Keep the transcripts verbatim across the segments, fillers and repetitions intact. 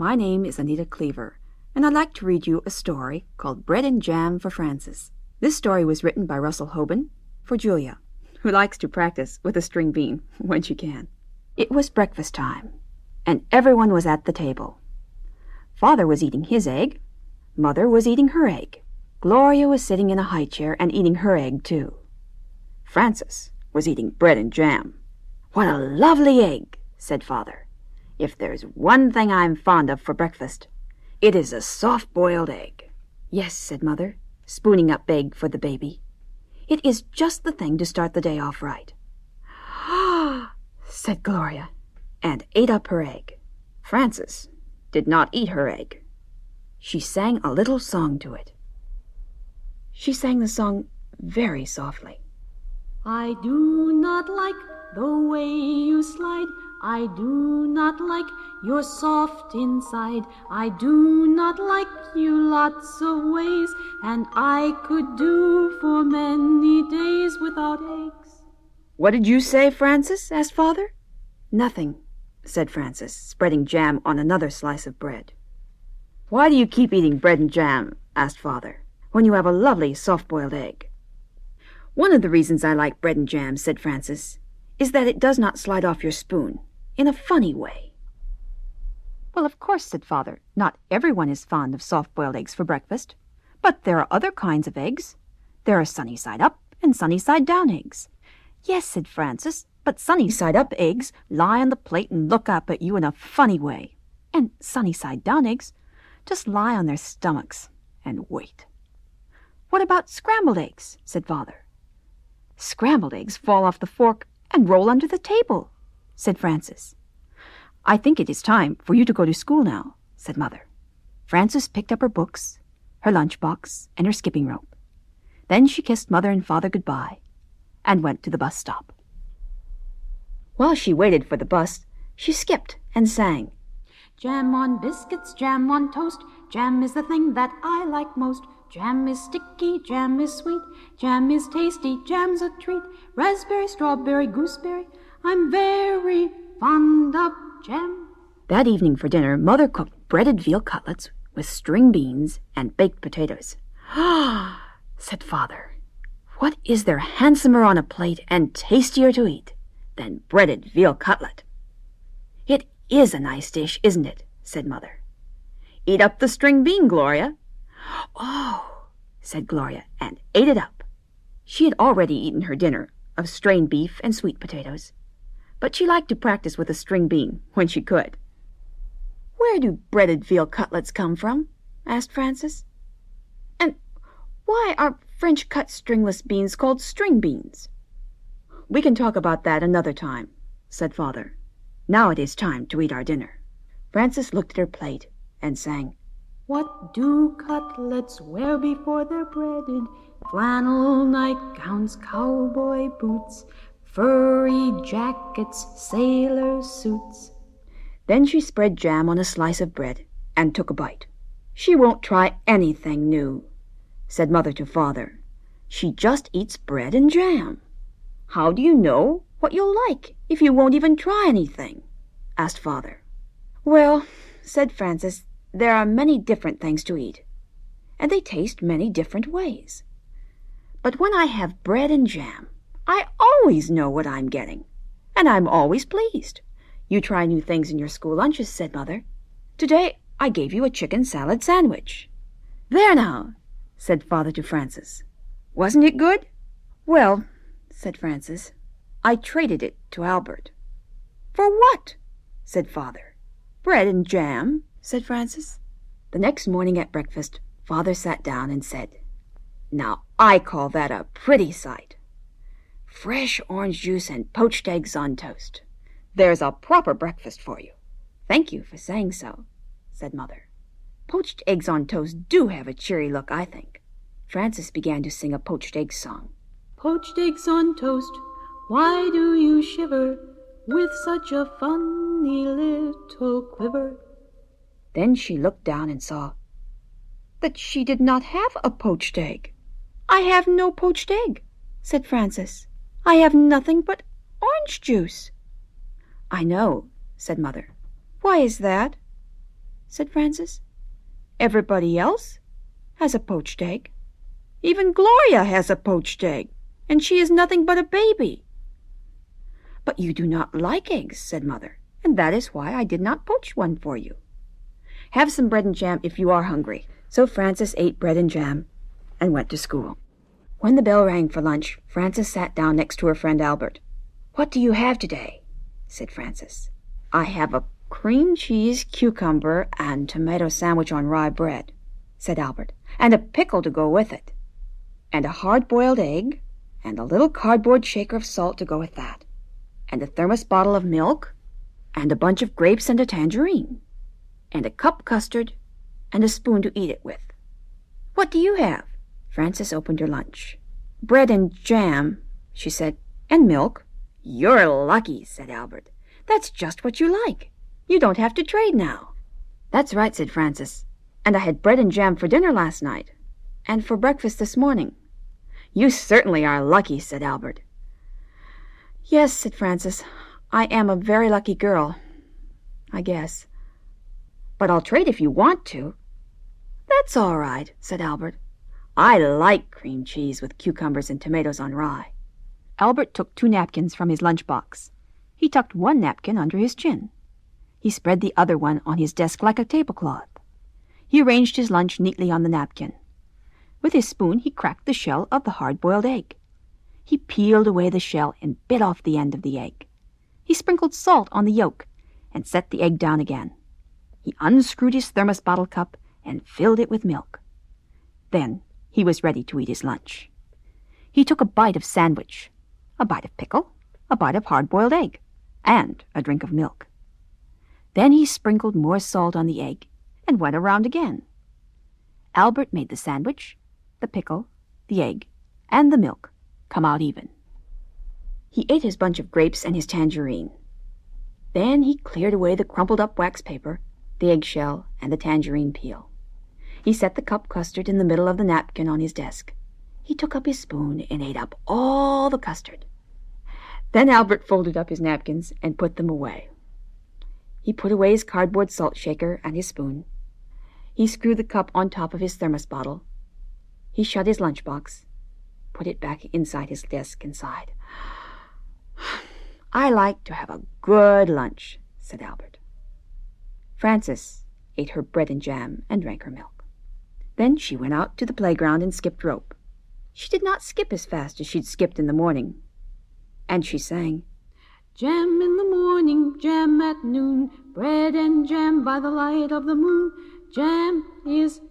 My name is Anita Cleaver, and I'd like to read you a story called Bread and Jam for Frances. This story was written by Russell Hoban for Julia, who likes to practice with a string bean when she can. It was breakfast time, and everyone was at the table. Father was eating his egg. Mother was eating her egg. Gloria was sitting in a high chair and eating her egg, too. Frances was eating bread and jam. "What a lovely egg," said Father. "If there's one thing I'm fond of for breakfast, it is a soft-boiled egg." "Yes," said Mother, spooning up egg for the baby. "It is just the thing to start the day off right." "Ah," said Gloria, and ate up her egg. Frances did not eat her egg. She sang a little song to it. She sang the song very softly. I do not like the way you slide. I do not like your soft inside. I do not like you lots of ways, and I could do for many days without eggs. "What did you say, Frances?" asked Father. "Nothing," said Frances, spreading jam on another slice of bread. "Why do you keep eating bread and jam?" asked Father, "when you have a lovely soft-boiled egg?" "One of the reasons I like bread and jam," said Frances, "is that it does not slide off your spoon in a funny way." "Well, of course," said Father, "not everyone is fond of soft-boiled eggs for breakfast. But there are other kinds of eggs. There are sunny-side-up and sunny-side-down eggs." "Yes," said Frances, "but sunny-side-up eggs lie on the plate and look up at you in a funny way. And sunny-side-down eggs just lie on their stomachs and wait." "What about scrambled eggs?" said Father. "Scrambled eggs fall off the fork and roll under the table," said Frances. "I think it is time for you to go to school now," said Mother. Frances picked up her books, her lunchbox, and her skipping rope. Then she kissed Mother and Father goodbye and went to the bus stop. While she waited for the bus, she skipped and sang. Jam on biscuits, jam on toast, jam is the thing that I like most. Jam is sticky, jam is sweet, jam is tasty, jam's a treat. Raspberry, strawberry, gooseberry, I'm very fond of jam. That evening for dinner, Mother cooked breaded veal cutlets with string beans and baked potatoes. "Ah," said Father, "what is there handsomer on a plate and tastier to eat than breaded veal cutlet?" "It is a nice dish, isn't it?" said Mother. "Eat up the string bean, Gloria." "Oh," said Gloria, and ate it up. She had already eaten her dinner of strained beef and sweet potatoes, but she liked to practice with a string bean when she could. "Where do breaded veal cutlets come from?" asked Frances. "And why are French-cut stringless beans called string beans?" "We can talk about that another time," said Father. "Now it is time to eat our dinner." Frances looked at her plate and sang, What do cutlets wear before they're breaded? Flannel nightgowns, cowboy boots, furry jackets, sailor suits. Then she spread jam on a slice of bread and took a bite. "She won't try anything new," said Mother to Father. "She just eats bread and jam." "How do you know what you'll like if you won't even try anything?" asked Father. "Well," said Frances, "there are many different things to eat, and they taste many different ways. But when I have bread and jam, I always know what I'm getting, and I'm always pleased. You try new things in your school lunches," said Mother. "Today I gave you a chicken salad sandwich." "There now," said Father to Frances. "Wasn't it good?" "Well," said Frances, "I traded it to Albert." "For what?" said Father. "Bread and jam," said Frances. The next morning at breakfast, Father sat down and said, "Now I call that a pretty sight. Fresh orange juice and poached eggs on toast. There's a proper breakfast for you." "Thank you for saying so," said Mother. "Poached eggs on toast do have a cheery look, I think." Frances began to sing a poached egg song. Poached eggs on toast, why do you shiver with such a funny little quiver? Then she looked down and saw that she did not have a poached egg. "I have no poached egg," said Frances. "I have nothing but orange juice." "I know," said Mother. "Why is that?" said Frances. "Everybody else has a poached egg. Even Gloria has a poached egg, and she is nothing but a baby." "But you do not like eggs," said Mother, "and that is why I did not poach one for you. Have some bread and jam if you are hungry." So Frances ate bread and jam and went to school. When the bell rang for lunch, Frances sat down next to her friend Albert. "What do you have today?" said Frances. "I have a cream cheese, cucumber, and tomato sandwich on rye bread," said Albert, "and a pickle to go with it, and a hard-boiled egg, and a little cardboard shaker of salt to go with that, and a thermos bottle of milk, and a bunch of grapes and a tangerine, and a cup custard, and a spoon to eat it with. What do you have?" Frances opened her lunch. "Bread and jam," she said, "and milk." "You're lucky," said Albert. "That's just what you like. You don't have to trade now." "That's right," said Frances. "And I had bread and jam for dinner last night, and for breakfast this morning." "You certainly are lucky," said Albert. "Yes," said Frances, "I am a very lucky girl, I guess. But I'll trade if you want to." "That's all right," said Albert. "I like cream cheese with cucumbers and tomatoes on rye." Albert took two napkins from his lunchbox. He tucked one napkin under his chin. He spread the other one on his desk like a tablecloth. He arranged his lunch neatly on the napkin. With his spoon he cracked the shell of the hard-boiled egg. He peeled away the shell and bit off the end of the egg. He sprinkled salt on the yolk and set the egg down again. He unscrewed his thermos bottle cup and filled it with milk. Then he was ready to eat his lunch. He took a bite of sandwich, a bite of pickle, a bite of hard-boiled egg, and a drink of milk. Then he sprinkled more salt on the egg and went around again. Albert made the sandwich, the pickle, the egg, and the milk come out even. He ate his bunch of grapes and his tangerine. Then he cleared away the crumpled-up wax paper, the eggshell, and the tangerine peel. He set the cup custard in the middle of the napkin on his desk. He took up his spoon and ate up all the custard. Then Albert folded up his napkins and put them away. He put away his cardboard salt shaker and his spoon. He screwed the cup on top of his thermos bottle. He shut his lunchbox, put it back inside his desk and sighed. "I like to have a good lunch," said Albert. Frances ate her bread and jam and drank her milk. Then she went out to the playground and skipped rope. She did not skip as fast as she'd skipped in the morning. And she sang, "Jam in the morning, jam at noon, bread and jam by the light of the moon. Jam is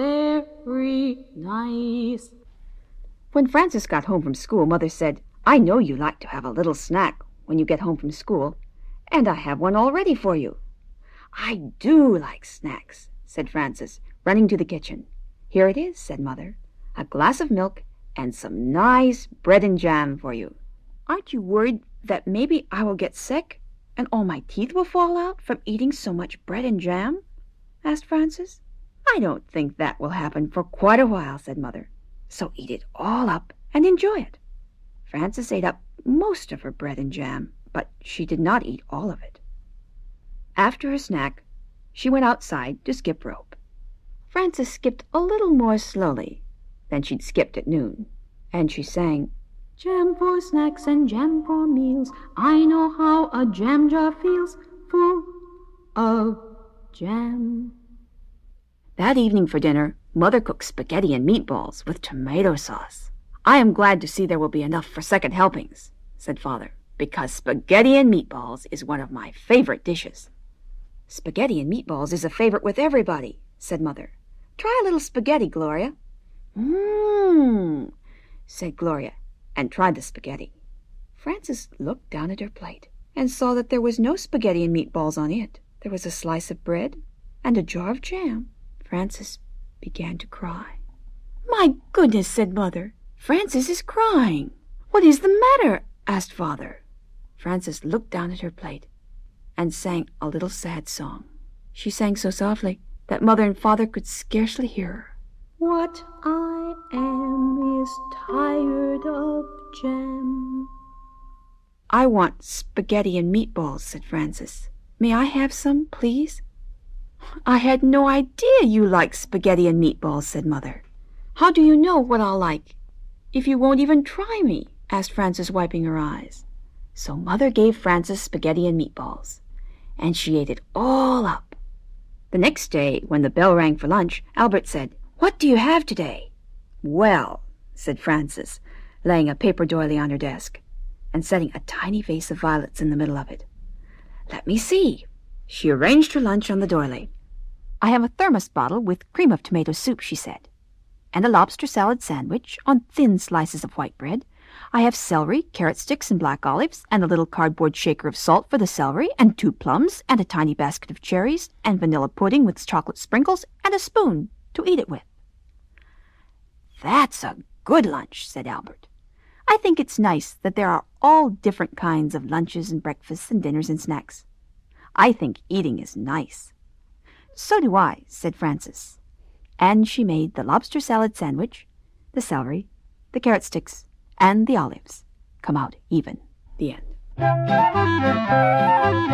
very nice." When Frances got home from school, Mother said, "I know you like to have a little snack when you get home from school, and I have one all ready for you." "I do like snacks," said Frances, running to the kitchen. "Here it is," said Mother, "a glass of milk and some nice bread and jam for you." "Aren't you worried that maybe I will get sick and all my teeth will fall out from eating so much bread and jam?" asked Frances. "I don't think that will happen for quite a while," said Mother. "So eat it all up and enjoy it." Frances ate up most of her bread and jam, but she did not eat all of it. After her snack, she went outside to skip rope. Frances skipped a little more slowly than she'd skipped at noon, and she sang, "Jam for snacks and jam for meals. I know how a jam jar feels, full of jam." That evening for dinner, Mother cooked spaghetti and meatballs with tomato sauce. "I am glad to see there will be enough for second helpings," said Father, "because spaghetti and meatballs is one of my favorite dishes." "Spaghetti and meatballs is a favorite with everybody," said Mother. "Try a little spaghetti, Gloria." "Mmm," said Gloria, and tried the spaghetti. Frances looked down at her plate and saw that there was no spaghetti and meatballs on it. There was a slice of bread and a jar of jam. Frances began to cry. "My goodness," said Mother. "Frances is crying." "What is the matter?" asked Father. Frances looked down at her plate and sang a little sad song. She sang so softly that Mother and Father could scarcely hear her. "What I am is tired of jam." "I want spaghetti and meatballs," said Frances. "May I have some, please?" I had no idea you liked spaghetti and meatballs, said Mother. How do you know what I'll like if you won't even try me? Asked Frances, wiping her eyes. So Mother gave Frances spaghetti and meatballs, and she ate it all up. The next day, when the bell rang for lunch, Albert said, "What do you have today?" "Well," said Frances, laying a paper doily on her desk and setting a tiny vase of violets in the middle of it. "Let me see." She arranged her lunch on the doily. "I have a thermos bottle with cream of tomato soup," she said, "and a lobster salad sandwich on thin slices of white bread. I have celery, carrot sticks, and black olives, and a little cardboard shaker of salt for the celery, and two plums, and a tiny basket of cherries, and vanilla pudding with chocolate sprinkles, and a spoon to eat it with." "That's a good lunch," said Albert. "I think it's nice that there are all different kinds of lunches and breakfasts and dinners and snacks. I think eating is nice." "So do I," said Frances. And she made the lobster salad sandwich, the celery, the carrot sticks, and the olives come out even. The end.